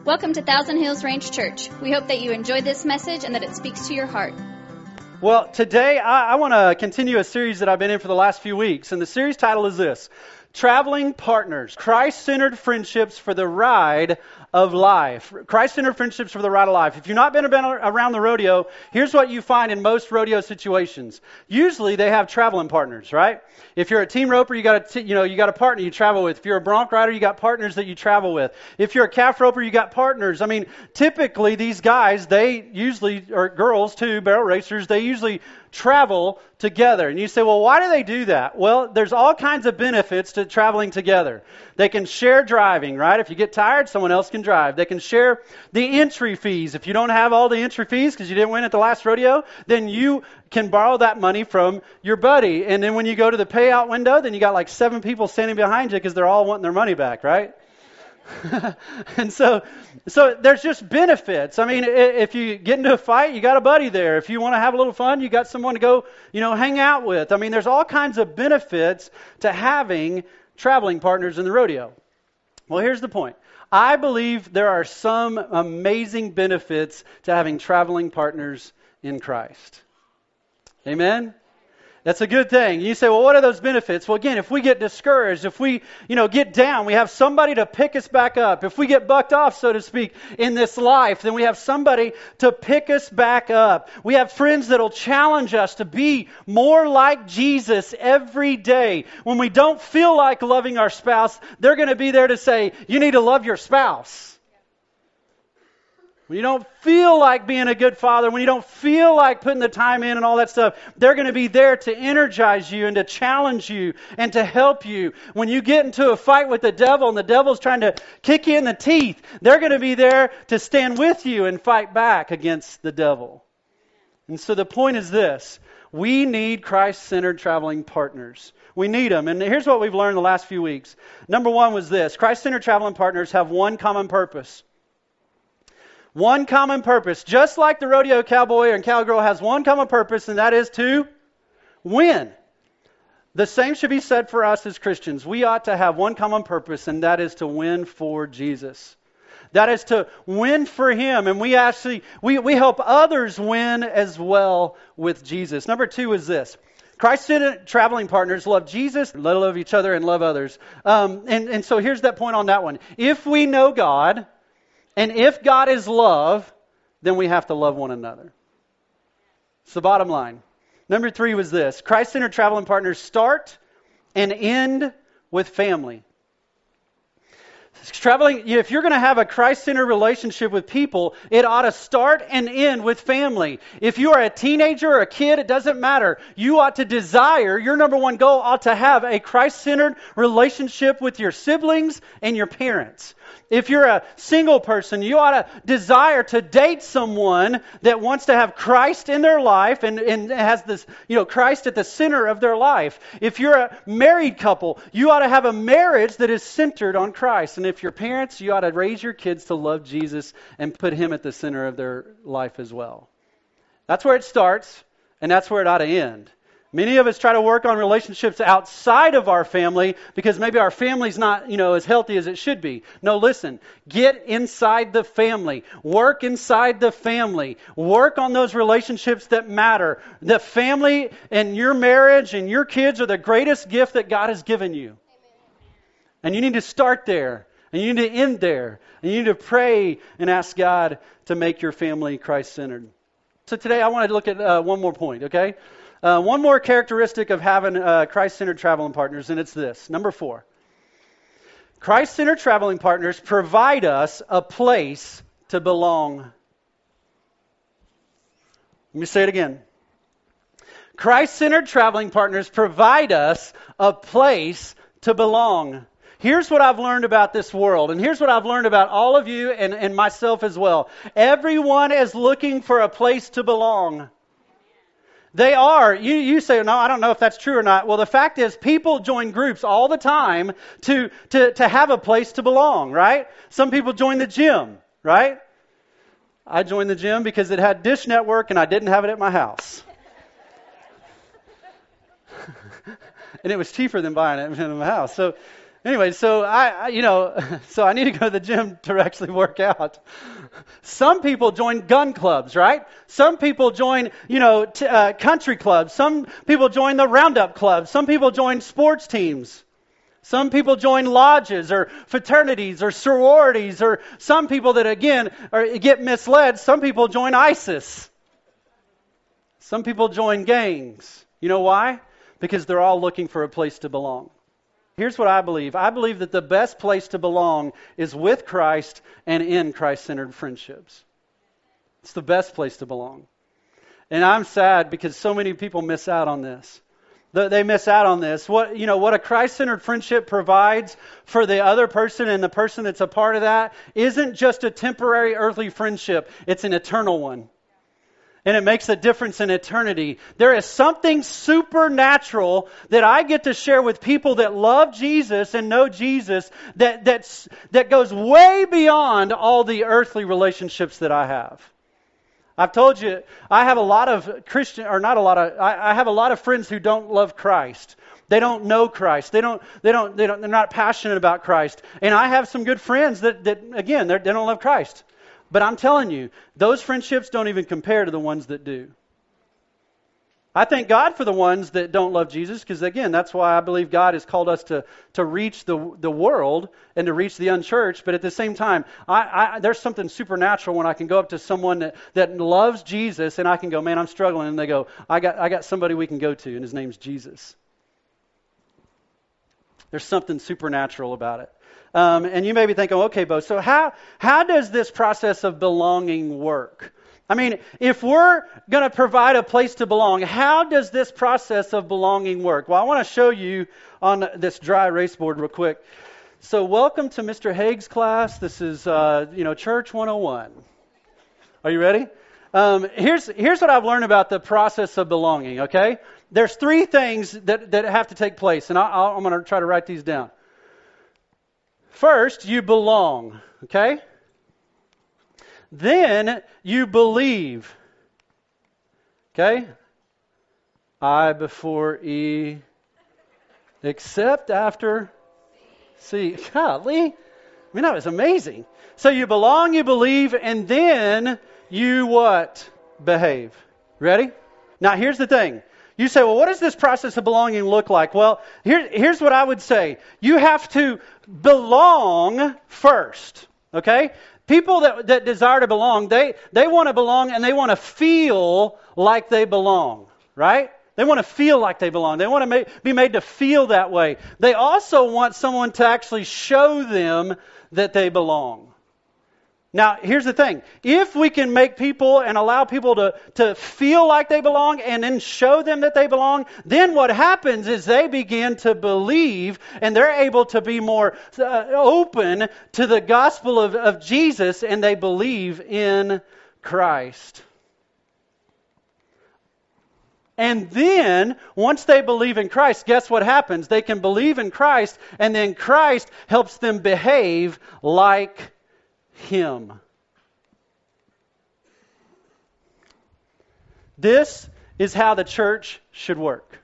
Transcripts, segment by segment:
Welcome to Thousand Hills Ranch Church. We hope that you enjoyed this message and that it speaks to your heart. Well, today I want to continue a series that I've been in for the last few weeks, and the series title is this: Traveling Partners, Christ-Centered Friendships for the Ride of Life. Christ-Centered Friendships for the Ride of Life. If you've not been around the rodeo, here's what you find in most rodeo situations. Usually they have traveling partners, right? If you're a team roper, you got a partner you travel with. If you're a bronc rider, you got partners that you travel with. If you're a calf roper, you got partners. I mean, typically these guys, they usually, or girls too, barrel racers, they usually travel together. And you say, well, why do they do that? Well, there's all kinds of benefits to traveling together. They can share driving, right? If you get tired, someone else can drive. They can share the entry fees. If you don't have all the entry fees because you didn't win at the last rodeo, then you can borrow that money from your buddy. And then when you go to the payout window, then you got like 7 people standing behind you because they're all wanting their money back, right? And so there's just benefits. I mean, if you get into a fight, you got a buddy there. If you want to have a little fun, you got someone to go, hang out with. I mean, there's all kinds of benefits to having traveling partners in the rodeo. Well, here's the point. I believe there are some amazing benefits to having traveling partners in Christ. Amen? That's a good thing. You say, well, what are those benefits? Well, again, if we get discouraged, if we, get down, we have somebody to pick us back up. If we get bucked off, so to speak, in this life, then we have somebody to pick us back up. We have friends that'll challenge us to be more like Jesus every day. When we don't feel like loving our spouse, they're going to be there to say, you need to love your spouse. When you don't feel like being a good father, when you don't feel like putting the time in and all that stuff, they're going to be there to energize you and to challenge you and to help you. When you get into a fight with the devil and the devil's trying to kick you in the teeth, they're going to be there to stand with you and fight back against the devil. And so the point is this: we need Christ-centered traveling partners. We need them. And here's what we've learned the last few weeks. Number one was this: Christ-centered traveling partners have one common purpose. One common purpose. Just like the rodeo cowboy and cowgirl has one common purpose, and that is to win. The same should be said for us as Christians. We ought to have one common purpose, and that is to win for Jesus. That is to win for Him. And we help others win as well with Jesus. Number two is this: Christ-centered traveling partners love Jesus, love each other, and love others. And so here's that point on that one. If we know God, and if God is love, then we have to love one another. It's the bottom line. Number three was this: Christ-centered traveling partners start and end with family. Traveling, if you're going to have a Christ-centered relationship with people, it ought to start and end with family. If you are a teenager or a kid, it doesn't matter. You ought to desire, your number one goal ought to have a Christ-centered relationship with your siblings and your parents. If you're a single person, you ought to desire to date someone that wants to have Christ in their life and has this, Christ at the center of their life. If you're a married couple, you ought to have a marriage that is centered on Christ. And if you're parents, you ought to raise your kids to love Jesus and put Him at the center of their life as well. That's where it starts, and that's where it ought to end. Many of us try to work on relationships outside of our family because maybe our family's not, as healthy as it should be. No, listen. Get inside the family. Work inside the family. Work on those relationships that matter. The family and your marriage and your kids are the greatest gift that God has given you. And you need to start there. And you need to end there. And you need to pray and ask God to make your family Christ-centered. So today I want to look at one more point, okay? One more characteristic of having Christ-centered traveling partners, and it's this. Number 4. Christ-centered traveling partners provide us a place to belong. Let me say it again. Christ-centered traveling partners provide us a place to belong. Here's what I've learned about this world, and here's what I've learned about all of you and myself as well. Everyone is looking for a place to belong. They are. You say, no, I don't know if that's true or not. Well, the fact is, people join groups all the time to have a place to belong, right? Some people join the gym, right? I joined the gym because it had Dish Network and I didn't have it at my house. And it was cheaper than buying it in my house. So Anyway, so so I need to go to the gym to actually work out. Some people join gun clubs, right? Some people join, country clubs. Some people join the Roundup club. Some people join sports teams. Some people join lodges or fraternities or sororities, or some people that, again, get misled. Some people join ISIS. Some people join gangs. You know why? Because they're all looking for a place to belong. Here's what I believe. I believe that the best place to belong is with Christ and in Christ-centered friendships. It's the best place to belong. And I'm sad because so many people miss out on this. They miss out on this. What a Christ-centered friendship provides for the other person and the person that's a part of that isn't just a temporary earthly friendship. It's an eternal one. And it makes a difference in eternity. There is something supernatural that I get to share with people that love Jesus and know Jesus that goes way beyond all the earthly relationships that I have. I've told you, I have a lot of I have a lot of friends who don't love Christ. They don't know Christ. They're not passionate about Christ. And I have some good friends that again, they don't love Christ. But I'm telling you, those friendships don't even compare to the ones that do. I thank God for the ones that don't love Jesus, because again, that's why I believe God has called us to reach the world and to reach the unchurched. But at the same time, there's something supernatural when I can go up to someone that loves Jesus and I can go, man, I'm struggling. And they go, I got somebody we can go to, and his name's Jesus. There's something supernatural about it. And you may be thinking, okay, Bo, so how does this process of belonging work? I mean, if we're going to provide a place to belong, how does this process of belonging work? Well, I want to show you on this dry erase board real quick. So welcome to Mr. Haig's class. This is, Church 101. Are you ready? Here's what I've learned about the process of belonging, okay? There's three things that have to take place, and I'm going to try to write these down. First, you belong, okay? Then you believe. Okay? I before E, except after C. Golly. I mean, that was amazing. So you belong, you believe, and then you what? Behave. Ready? Now, here's the thing. You say, well, what does this process of belonging look like? Well, here's what I would say. You have to belong first. Okay? People that desire to belong, they want to belong and they want to feel like they belong, right? They want to feel like they belong. They want to be made to feel that way. They also want someone to actually show them that they belong. Now, here's the thing. If we can make people and allow people to feel like they belong and then show them that they belong, then what happens is they begin to believe and they're able to be more open to the gospel of Jesus, and they believe in Christ. And then, once they believe in Christ, guess what happens? They can believe in Christ, and then Christ helps them behave like Him. This is how the church should work.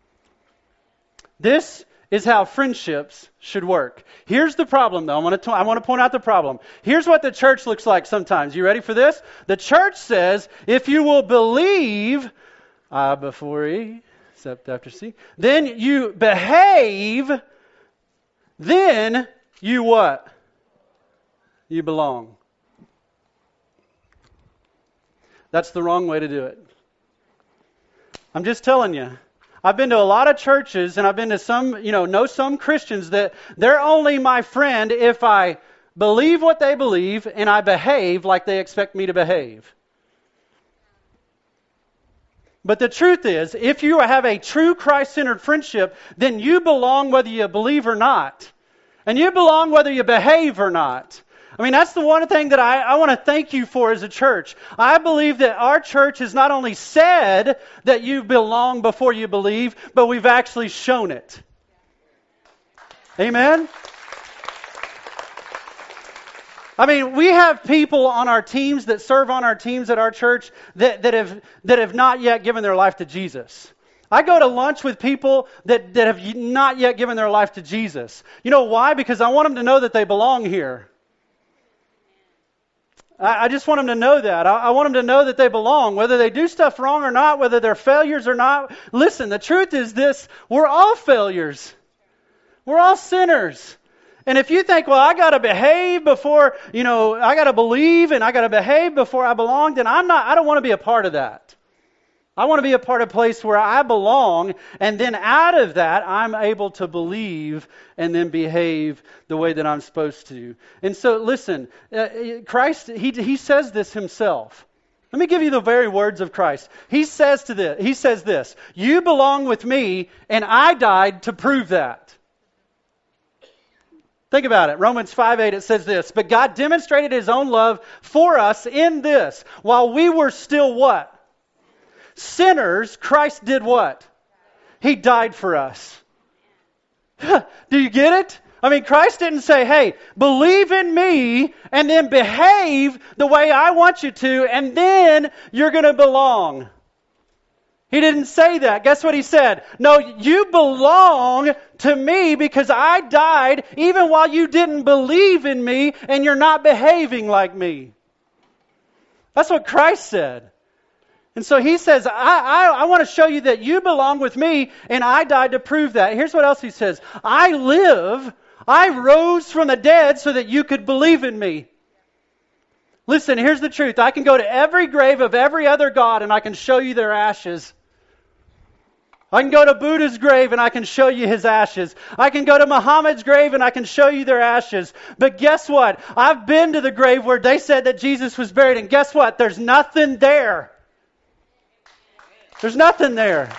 This is how friendships should work. Here's the problem, though. I want to point out the problem. Here's what the church looks like sometimes. You ready for this? The church says, if you will believe, I before E, except after C, then you behave, then you what? You belong. That's the wrong way to do it. I'm just telling you. I've been to a lot of churches, and I've been to some, know some Christians that they're only my friend if I believe what they believe and I behave like they expect me to behave. But the truth is, if you have a true Christ-centered friendship, then you belong whether you believe or not. And you belong whether you behave or not. I mean, that's the one thing that I want to thank you for as a church. I believe that our church has not only said that you belong before you believe, but we've actually shown it. Amen? I mean, we have people on our teams that serve on our teams at our church that have not yet given their life to Jesus. I go to lunch with people that have not yet given their life to Jesus. You know why? Because I want them to know that they belong here. I just want them to know that. I want them to know that they belong, whether they do stuff wrong or not, whether they're failures or not. Listen, the truth is this: we're all failures. We're all sinners. And if you think, well, I got to behave before, I got to believe and I got to behave before I belong, then I don't want to be a part of that. I want to be a part of a place where I belong, and then out of that, I'm able to believe and then behave the way that I'm supposed to. And so, listen, Christ, he says this himself. Let me give you the very words of Christ. He says this, you belong with me, and I died to prove that. Think about it. Romans 5:8, it says this, but God demonstrated His own love for us in this, while we were still what? Sinners, Christ did what? He died for us. Do you get it? I mean, Christ didn't say, hey, believe in me and then behave the way I want you to, and then you're going to belong. He didn't say that. Guess what He said? No, you belong to me because I died even while you didn't believe in me and you're not behaving like me. That's what Christ said. And so He says, I want to show you that you belong with me, and I died to prove that. Here's what else He says. I rose from the dead so that you could believe in me. Listen, here's the truth. I can go to every grave of every other god, and I can show you their ashes. I can go to Buddha's grave, and I can show you his ashes. I can go to Muhammad's grave, and I can show you their ashes. But guess what? I've been to the grave where they said that Jesus was buried, and guess what? There's nothing there. There's nothing there.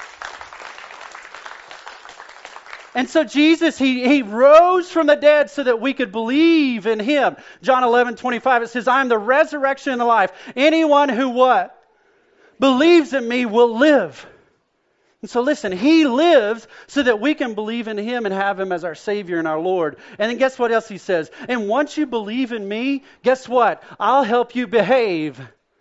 And so Jesus, He rose from the dead so that we could believe in Him. John 11:25, it says, I am the resurrection and the life. Anyone who what? Believes in me will live. And so listen, He lives so that we can believe in Him and have Him as our Savior and our Lord. And then guess what else He says? And once you believe in me, guess what? I'll help you behave.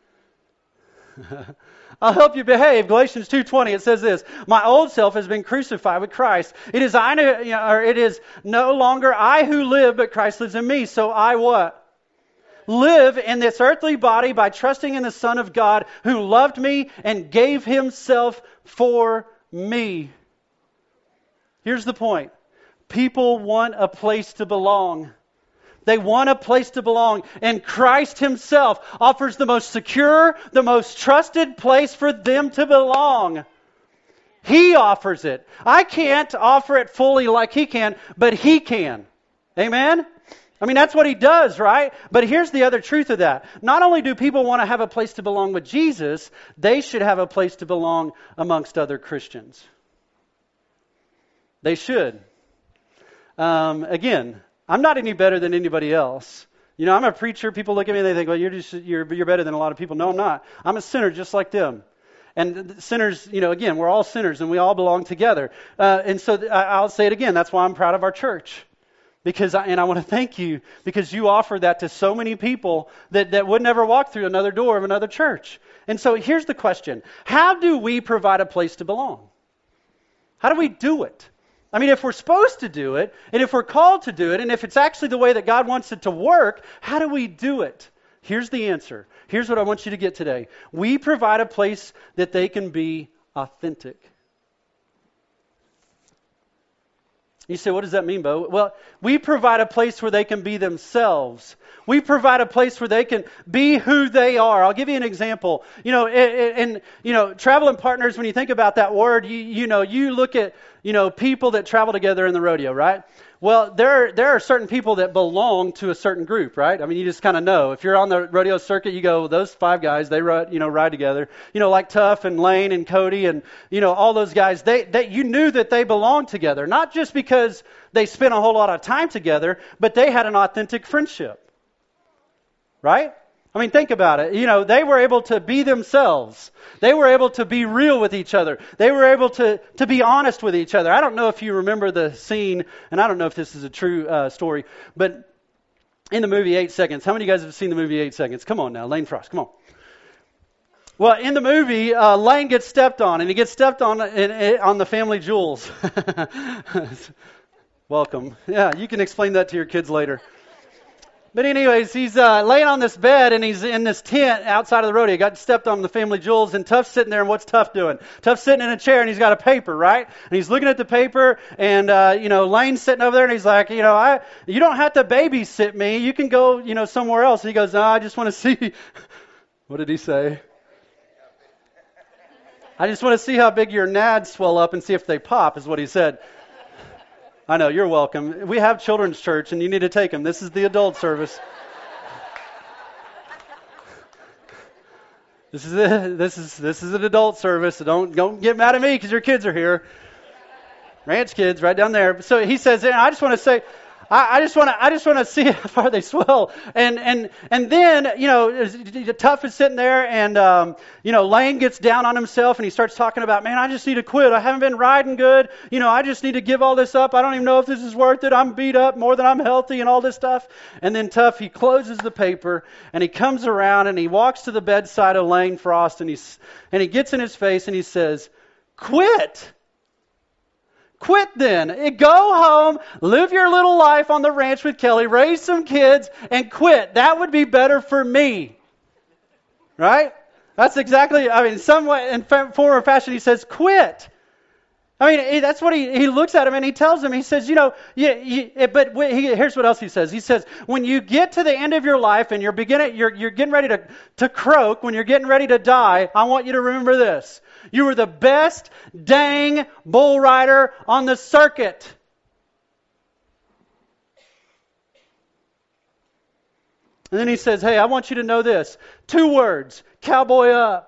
I'll help you behave. Galatians 2:20, it says this, my old self has been crucified with Christ. It is no longer I who live, but Christ lives in me. So I what? Live in this earthly body by trusting in the Son of God who loved me and gave Himself for me. Here's the point. People want a place to belong. They want a place to belong. And Christ Himself offers the most secure, the most trusted place for them to belong. He offers it. I can't offer it fully like He can, but He can. Amen? I mean, that's what He does, right? But here's the other truth of that. Not only do people want to have a place to belong with Jesus, they should have a place to belong amongst other Christians. They should. Again, I'm not any better than anybody else. I'm a preacher. People look at me and they think, well, you're better than a lot of people. No, I'm not. I'm a sinner just like them. And sinners, again, we're all sinners and we all belong together. And so I'll say it again. That's why I'm proud of our church. I want to thank you because you offer that to so many people that would never walk through another door of another church. And so here's the question. How do we provide a place to belong? How do we do it? I mean, if we're supposed to do it, and if we're called to do it, and if it's actually the way that God wants it to work, how do we do it? Here's the answer. Here's what I want you to get today. We provide a place that they can be authentic. You say, what does that mean, Bo? Well, we provide a place where they can be themselves. We provide a place where they can be who they are. I'll give you an example. Traveling partners, when you think about that word, you look at, people that travel together in the rodeo, right? Well, there are certain people that belong to a certain group, right? I mean, you just kind of know. If you're on the rodeo circuit, you go, those 5 guys, they ride together. Like Tuff and Lane and Cody and, all those guys, you knew that they belonged together. Not just because they spent a whole lot of time together, but they had an authentic friendship. Right? I mean, think about it. They were able to be themselves. They were able to be real with each other. They were able to be honest with each other. I don't know if you remember the scene, and I don't know if this is a true story, but in the movie 8 Seconds, how many of you guys have seen the movie 8 Seconds? Come on now, Lane Frost, come on. Well, in the movie, Lane gets stepped on, and he gets stepped on on the family jewels. Welcome. Yeah, you can explain that to your kids later. But anyways, he's laying on this bed, and he's in this tent outside of the rodeo. He got stepped on the family jewels, and Tuff's sitting there, and what's Tuff doing? Tuff's sitting in a chair, and he's got a paper, right? And he's looking at the paper, and, Lane's sitting over there, and he's like, you don't have to babysit me. You can go, somewhere else. And he goes, no, I just want to see. What did he say? I just want to see how big your nads swell up and see if they pop, is what he said. I know, you're welcome. We have children's church, and you need to take them. This is the adult service. This is an adult service, so don't get mad at me because your kids are here. Ranch kids, right down there. So he says, I just want to say, I just want to see how far they swell. And then, Tuff is sitting there, and Lane gets down on himself, and he starts talking about, man, I just need to quit. I haven't been riding good. I just need to give all this up. I don't even know if this is worth it. I'm beat up more than I'm healthy and all this stuff. And then Tuff, he closes the paper, and he comes around, and he walks to the bedside of Lane Frost, and he gets in his face, and he says, quit. Quit then. Go home, live your little life on the ranch with Kelly, raise some kids, and quit. That would be better for me. Right? That's exactly, in some way, in form or fashion, he says, quit. That's what he looks at him and he tells him, he says, here's what else he says. He says, when you get to the end of your life and you're getting ready to croak, when you're getting ready to die, I want you to remember this. You were the best dang bull rider on the circuit. And then he says, hey, I want you to know this. 2 words, cowboy up.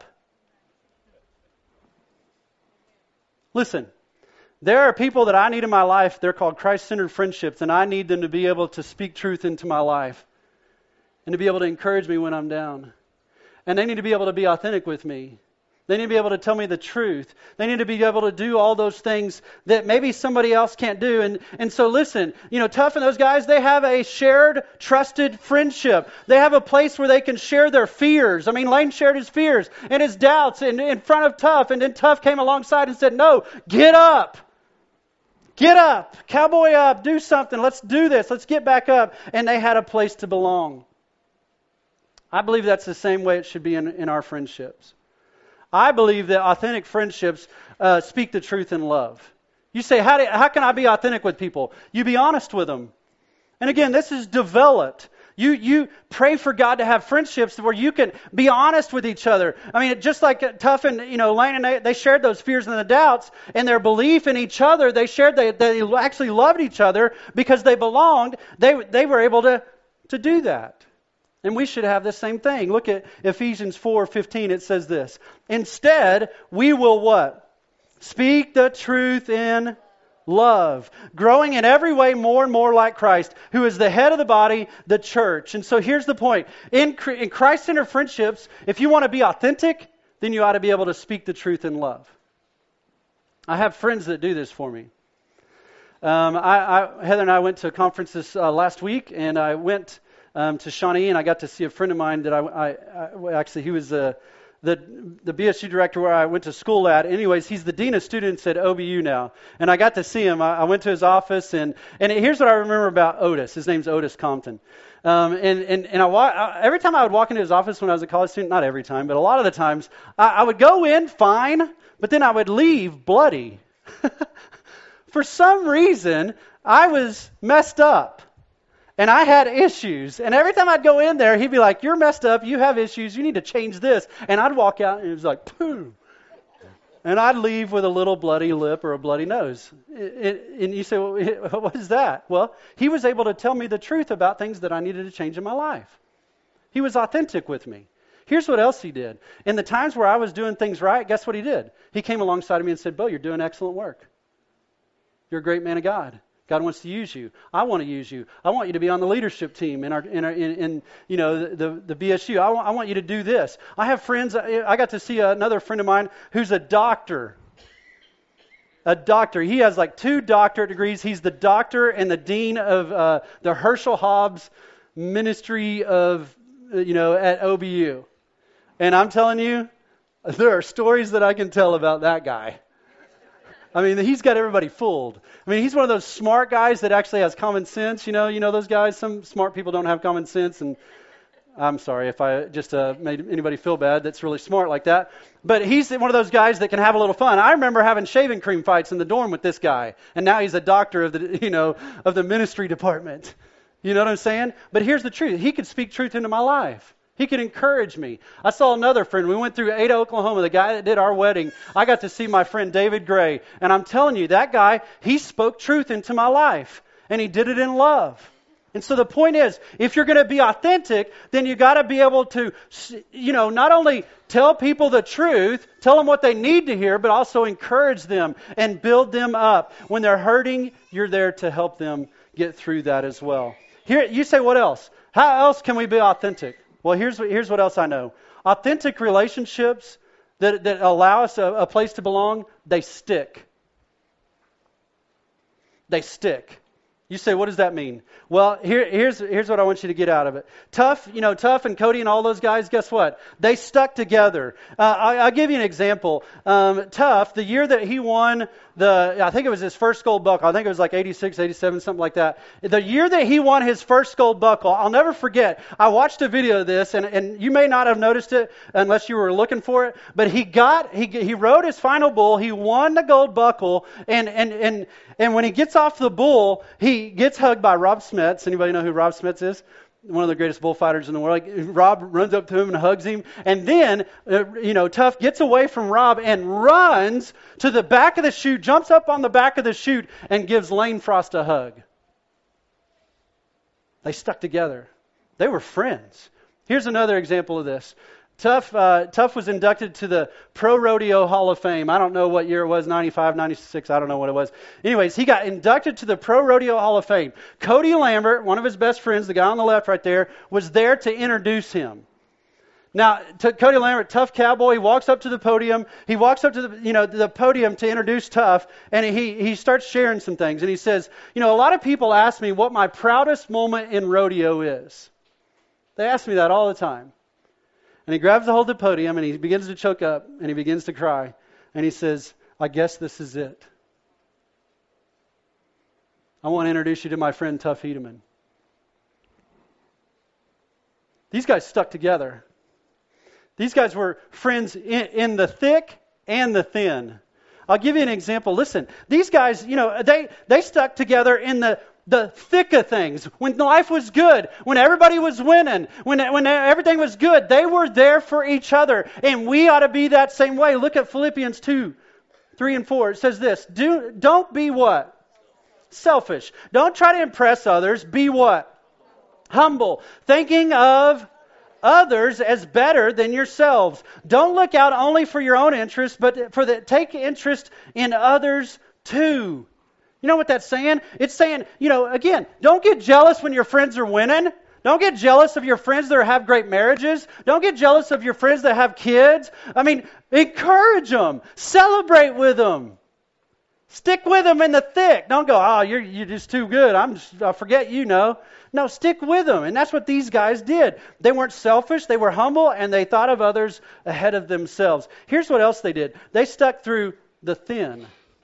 Listen, there are people that I need in my life. They're called Christ-centered friendships, and I need them to be able to speak truth into my life and to be able to encourage me when I'm down. And they need to be able to be authentic with me. They need to be able to tell me the truth. They need to be able to do all those things that maybe somebody else can't do. And so listen, Tuff and those guys, they have a shared, trusted friendship. They have a place where they can share their fears. Lane shared his fears and his doubts in front of Tuff. And then Tuff came alongside and said, no, get up. Get up. Cowboy up. Do something. Let's do this. Let's get back up. And they had a place to belong. I believe that's the same way it should be in our friendships. I believe that authentic friendships speak the truth in love. You say, how can I be authentic with people? You be honest with them. And again, this is developed. You pray for God to have friendships where you can be honest with each other. Just like Tuff and Lane and they shared those fears and the doubts and their belief in each other. They shared they actually loved each other because they belonged. They were able to do that. And we should have the same thing. Look at Ephesians 4:15. It says this. Instead, we will what? Speak the truth in love, growing in every way more and more like Christ, who is the head of the body, the church. And so here's the point. In Christ-centered friendships, if you want to be authentic, then you ought to be able to speak the truth in love. I have friends that do this for me. Heather and I went to a conference this last week, and I went to Shawnee, and I got to see a friend of mine that he was the BSU director where I went to school at. Anyways, he's the dean of students at OBU now, and I got to see him. I went to his office, and here's what I remember about Otis. His name's Otis Compton. Every time I would walk into his office when I was a college student, not every time, but a lot of the times, I would go in fine, but then I would leave bloody. For some reason, I was messed up. And I had issues. And every time I'd go in there, he'd be like, you're messed up. You have issues. You need to change this. And I'd walk out and it was like, pooh. And I'd leave with a little bloody lip or a bloody nose. And you say, well, what is that? Well, he was able to tell me the truth about things that I needed to change in my life. He was authentic with me. Here's what else he did. In the times where I was doing things right, guess what he did? He came alongside of me and said, Bo, you're doing excellent work. You're a great man of God. God wants to use you. I want to use you. I want you to be on the leadership team in the BSU. I want you to do this. I have friends. I got to see another friend of mine who's a doctor. A doctor. He has like 2 doctorate degrees. He's the doctor and the dean of the Herschel Hobbs Ministry of at OBU. And I'm telling you, There are stories that I can tell about that guy. I mean, he's got everybody fooled. I mean, he's one of those smart guys that actually has common sense. You know those guys. Some smart people don't have common sense, and I'm sorry if I just made anybody feel bad that's really smart like that. But he's one of those guys that can have a little fun. I remember having shaving cream fights in the dorm with this guy, and now he's a doctor of the ministry department. You know what I'm saying? But here's the truth. He could speak truth into my life. He could encourage me. I saw another friend. We went through Ada, Oklahoma. The guy that did our wedding, I got to see my friend David Gray. And I'm telling you, that guy, he spoke truth into my life. And he did it in love. And so the point is, if you're going to be authentic, then you got to be able to, not only tell people the truth, tell them what they need to hear, but also encourage them and build them up. When they're hurting, you're there to help them get through that as well. Here, you say, what else? How else can we be authentic? Well, here's what else I know. Authentic relationships that allow us a place to belong, they stick. They stick. You say, what does that mean? Well, here's what I want you to get out of it. Tough and Cody and all those guys, guess what? They stuck together. I'll give you an example. Tough, the year that he won I think it was his first gold buckle. I think it was like 86, 87, something like that. The year that he won his first gold buckle, I'll never forget. I watched a video of this, and you may not have noticed it unless you were looking for it. But he rode his final bull. He won the gold buckle, and when he gets off the bull, he gets hugged by Rob Smets. Anybody know who Rob Smets is? One of the greatest bullfighters in the world. Rob runs up to him and hugs him. And then, Tough gets away from Rob and runs to the back of the chute, jumps up on the back of the chute, and gives Lane Frost a hug. They stuck together. They were friends. Here's another example of this. Tough was inducted to the Pro Rodeo Hall of Fame. I don't know what year it was, 95, 96, I don't know what it was. Anyways, he got inducted to the Pro Rodeo Hall of Fame. Cody Lambert, one of his best friends, the guy on the left right there, was there to introduce him. Now, Cody Lambert, tough cowboy, he walks up to the podium. He walks up to the podium to introduce Tough, and he starts sharing some things. And he says, a lot of people ask me what my proudest moment in rodeo is. They ask me that all the time. And he grabs a hold of the podium and he begins to choke up and he begins to cry. And he says, I guess this is it. I want to introduce you to my friend Tuff Hedeman. These guys stuck together. These guys were friends in the thick and the thin. I'll give you an example. Listen, these guys, they stuck together in the thick of things. When life was good, when everybody was winning, when everything was good, they were there for each other. And we ought to be that same way. Look at Philippians 2, 3 and 4. It says this, don't be what? Selfish. Don't try to impress others. Be what? Humble. Thinking of others as better than yourselves. Don't look out only for your own interest, but take interest in others too. You know what that's saying? It's saying, again, don't get jealous when your friends are winning. Don't get jealous of your friends that have great marriages. Don't get jealous of your friends that have kids. Encourage them. Celebrate with them. Stick with them in the thick. Don't go, you're just too good. I forget you know. No, stick with them. And that's what these guys did. They weren't selfish. They were humble, and they thought of others ahead of themselves. Here's what else they did. They stuck through the thin.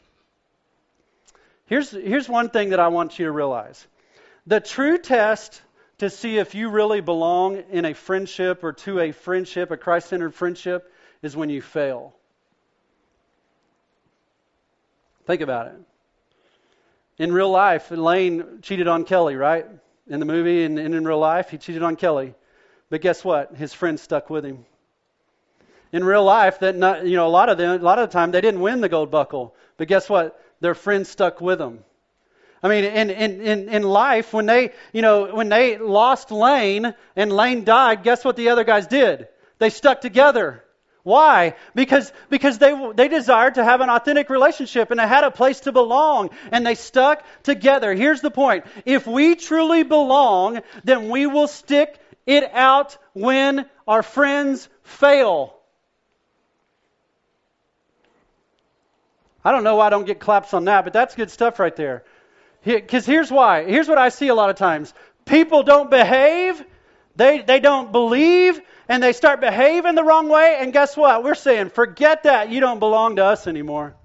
Here's one thing that I want you to realize. The true test to see if you really belong in a friendship or to a friendship, a Christ-centered friendship, is when you fail. Think about it. In real life, Lane cheated on Kelly, right? In the movie and in real life, he cheated on Kelly. But guess what? His friends stuck with him. In real life, a lot of the time they didn't win the gold buckle. But guess what? Their friends stuck with them. In life, when they lost Lane and Lane died, guess what the other guys did? They stuck together. Why? Because they desired to have an authentic relationship and they had a place to belong and they stuck together. Here's the point. If we truly belong, then we will stick it out when our friends fail. I don't know why I don't get claps on that, but that's good stuff right there. Because here's why. Here's what I see a lot of times. People don't behave. They don't believe. and they start behaving the wrong way, and guess what? We're saying, forget that. You don't belong to us anymore.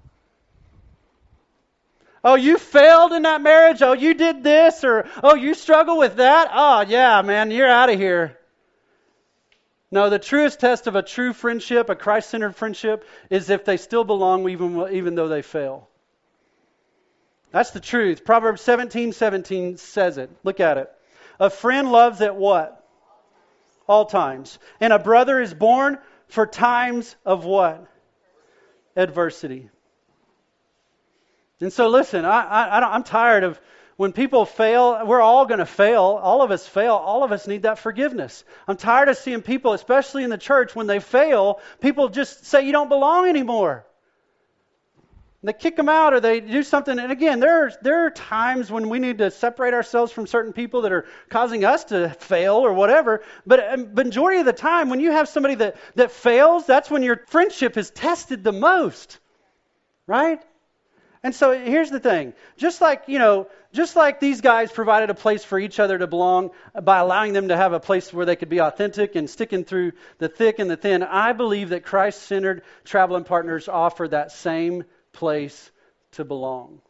Oh, you failed in that marriage? Oh, you did this? Or, oh, you struggle with that? Oh, yeah, man, you're out of here. No, the truest test of a true friendship, a Christ-centered friendship, is if they still belong even though they fail. That's the truth. Proverbs 17:17 says it. Look at it. A friend loves at what? All times. And a brother is born for times of what? Adversity. And so listen, I'm tired of when people fail. We're all going to fail. All of us fail. All of us need that forgiveness. I'm tired of seeing people, especially in the church, when they fail, people just say you don't belong anymore. They kick them out or they do something. And again, there are times when we need to separate ourselves from certain people that are causing us to fail or whatever. But majority of the time, when you have somebody that fails, that's when your friendship is tested the most. Right? And so here's the thing. Just like these guys provided a place for each other to belong by allowing them to have a place where they could be authentic and sticking through the thick and the thin, I believe that Christ-centered traveling partners offer that same place to belong.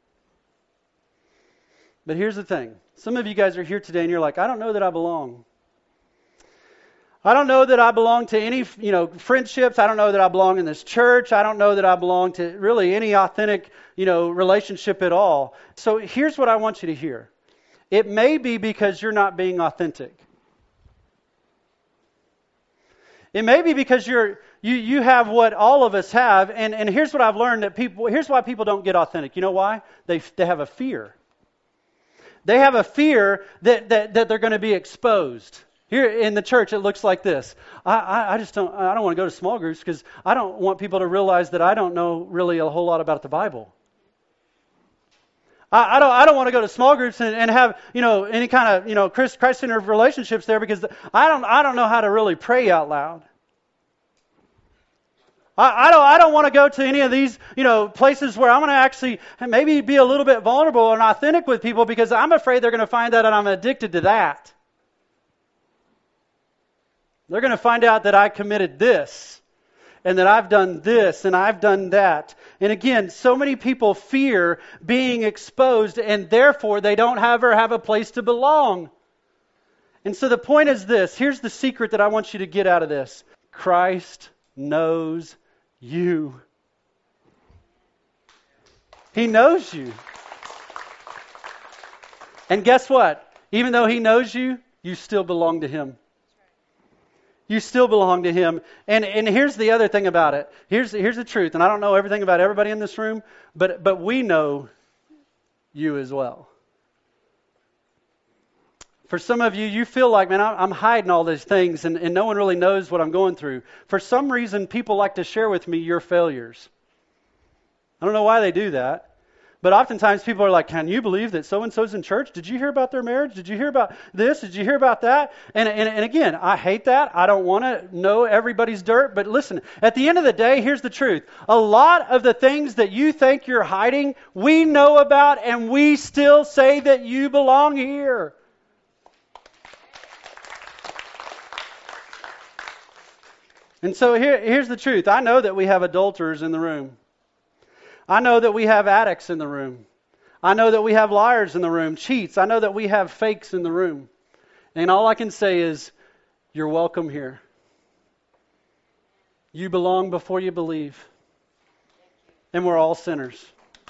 But here's the thing. Some of you guys are here today and you're like, I don't know that I belong. I don't know that I belong to any, friendships. I don't know that I belong in this church. I don't know that I belong to really any authentic, relationship at all. So here's what I want you to hear. It may be because you're not being authentic. It may be because you have what all of us have, and here's what I've learned here's why people don't get authentic. You know why? They have a fear. They have a fear that they're going to be exposed. Here in the church, it looks like this. I don't want to go to small groups because I don't want people to realize that I don't know really a whole lot about the Bible. I don't want to go to small groups and have any kind of Christ-centered relationships there because I don't know how to really pray out loud. I don't want to go to any of these places where I'm going to actually maybe be a little bit vulnerable and authentic with people because I'm afraid they're going to find out that I'm addicted to that. They're going to find out that I committed this and that I've done this and I've done that. And again, so many people fear being exposed and therefore they don't ever have a place to belong. And so the point is this. Here's the secret that I want you to get out of this. Christ knows you. He knows you. And guess what? Even though He knows you, you still belong to Him. You still belong to Him. And here's the other thing about it. Here's the truth. And I don't know everything about everybody in this room, but we know you as well. For some of you, you feel like, man, I'm hiding all these things and no one really knows what I'm going through. For some reason, people like to share with me your failures. I don't know why they do that. But oftentimes people are like, can you believe that so-and-so's in church? Did you hear about their marriage? Did you hear about this? Did you hear about that? And again, I hate that. I don't want to know everybody's dirt. But listen, at the end of the day, here's the truth. A lot of the things that you think you're hiding, we know about, and we still say that you belong here. And so here's the truth. I know that we have adulterers in the room. I know that we have addicts in the room. I know that we have liars in the room, cheats. I know that we have fakes in the room. And all I can say is, you're welcome here. You belong before you believe. And we're all sinners.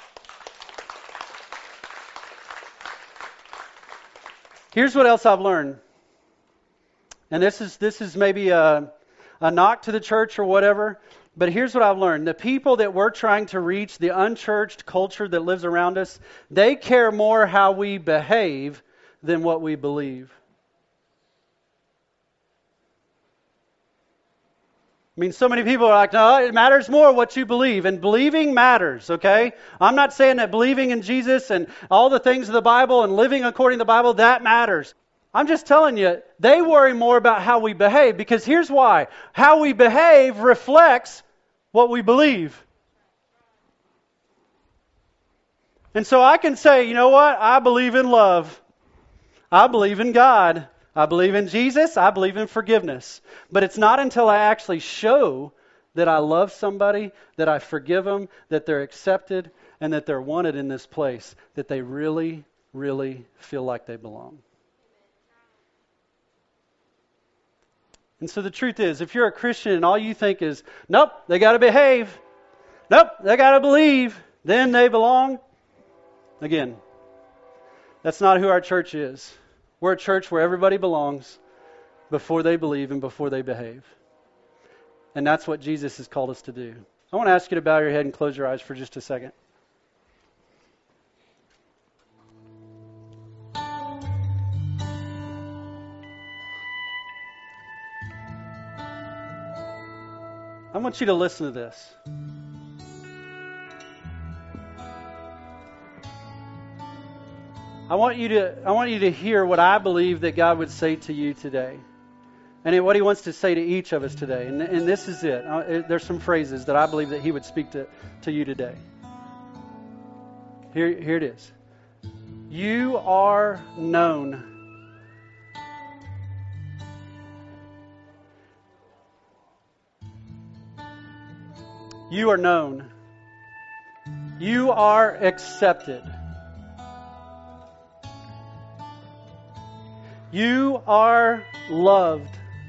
Here's what else I've learned. And this is maybe a knock to the church or whatever. But here's what I've learned. The people that we're trying to reach, the unchurched culture that lives around us, they care more how we behave than what we believe. I mean, so many people are like, no, it matters more what you believe. And believing matters, okay? I'm not saying that believing in Jesus and all the things of the Bible and living according to the Bible, that matters. I'm just telling you, they worry more about how we behave because here's why. How we behave reflects what we believe. And so I can say, you know what? I believe in love. I believe in God. I believe in Jesus. I believe in forgiveness. But it's not until I actually show that I love somebody, that I forgive them, that they're accepted, and that they're wanted in this place, that they really, really feel like they belong. And so the truth is, if you're a Christian and all you think is, nope, they got to behave, nope, they got to believe, then they belong. Again, that's not who our church is. We're a church where everybody belongs before they believe and before they behave. And that's what Jesus has called us to do. I want to ask you to bow your head and close your eyes for just a second. I want you to listen to this. I want you to hear what I believe that God would say to you today. And what He wants to say to each of us today. And this is it. There's some phrases that I believe that He would speak to you today. Here it is. You are known. You are known. You are accepted. You are loved.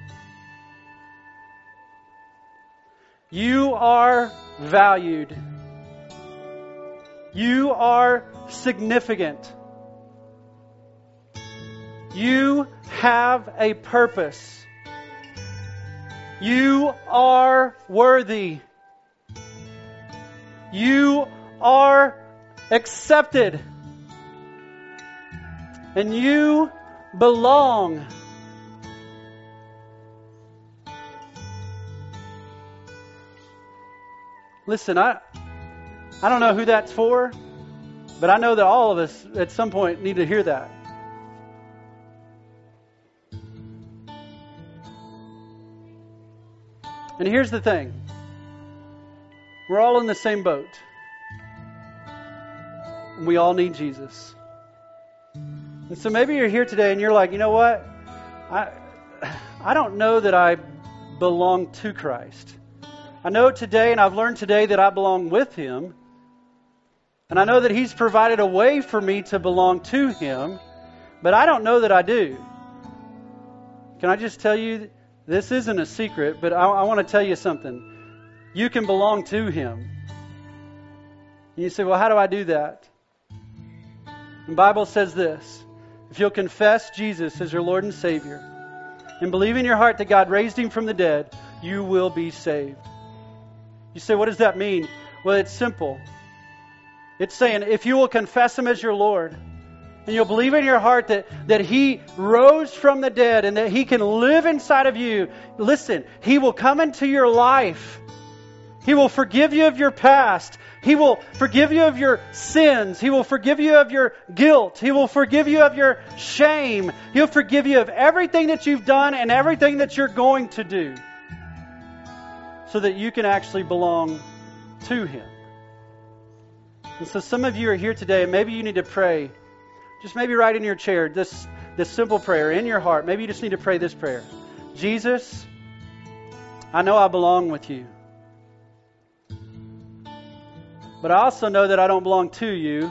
You are valued. You are significant. You have a purpose. You are worthy. You are accepted. And you belong. Listen, I don't know who that's for, but I know that all of us at some point need to hear that. And here's the thing. We're all in the same boat. And we all need Jesus. And so maybe you're here today and you're like, you know what? I don't know that I belong to Christ. I know today, and I've learned today that I belong with Him. And I know that He's provided a way for me to belong to Him. But I don't know that I do. Can I just tell you, this isn't a secret, but I want to tell you something. You can belong to Him. And you say, well, how do I do that? The Bible says this. If you'll confess Jesus as your Lord and Savior and believe in your heart that God raised Him from the dead, you will be saved. You say, what does that mean? Well, it's simple. It's saying, if you will confess Him as your Lord and you'll believe in your heart that He rose from the dead and that He can live inside of you, listen, He will come into your life. He will forgive you of your past. He will forgive you of your sins. He will forgive you of your guilt. He will forgive you of your shame. He'll forgive you of everything that you've done and everything that you're going to do, so that you can actually belong to Him. And so some of you are here today, and maybe you need to pray. Just maybe right in your chair, this simple prayer in your heart. Maybe you just need to pray this prayer. Jesus, I know I belong with You. But I also know that I don't belong to You.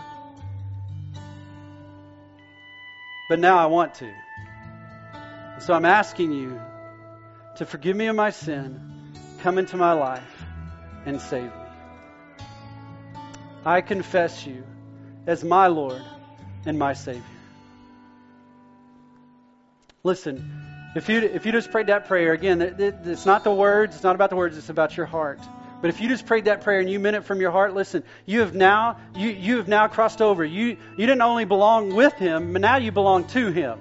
But now I want to. So I'm asking You to forgive me of my sin, come into my life, and save me. I confess You as my Lord and my Savior. Listen, if you just prayed that prayer, again, it's not the words, it's not about the words, it's about your heart. But if you just prayed that prayer and you meant it from your heart, listen, you have now crossed over. You didn't only belong with Him, but now you belong to Him.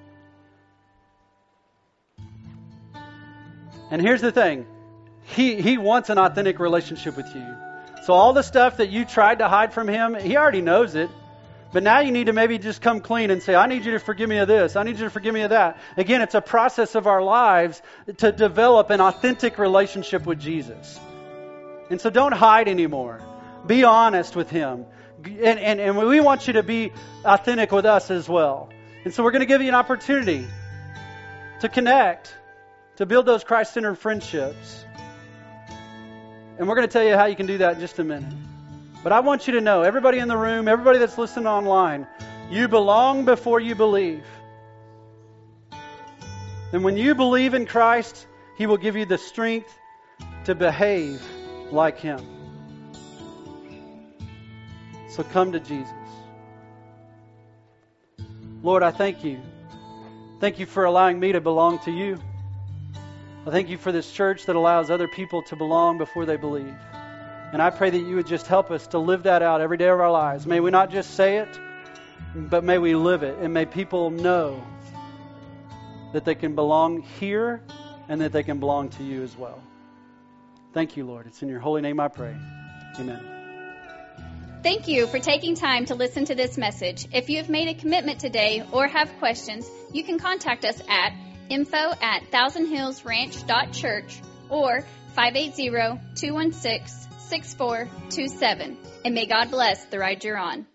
And here's the thing. He wants an authentic relationship with you. So all the stuff that you tried to hide from Him, He already knows it. But now you need to maybe just come clean and say, I need You to forgive me of this. I need You to forgive me of that. Again, it's a process of our lives to develop an authentic relationship with Jesus. And so don't hide anymore. Be honest with Him. And we want you to be authentic with us as well. And so we're going to give you an opportunity to connect, to build those Christ-centered friendships. And we're going to tell you how you can do that in just a minute. But I want you to know, everybody in the room, everybody that's listening online, you belong before you believe. And when you believe in Christ, He will give you the strength to behave like Him. So come to Jesus. Lord, I thank you. Thank you for allowing me to belong to you. I thank you for this church that allows other people to belong before they believe. And I pray that you would just help us to live that out every day of our lives. May we not just say it, but may we live it. And may people know that they can belong here and that they can belong to you as well. Thank you, Lord. It's in your holy name I pray. Amen. Thank you for taking time to listen to this message. If you have made a commitment today or have questions, you can contact us at info@thousandhillsranch.church or 580-216-6427. And may God bless the ride you're on.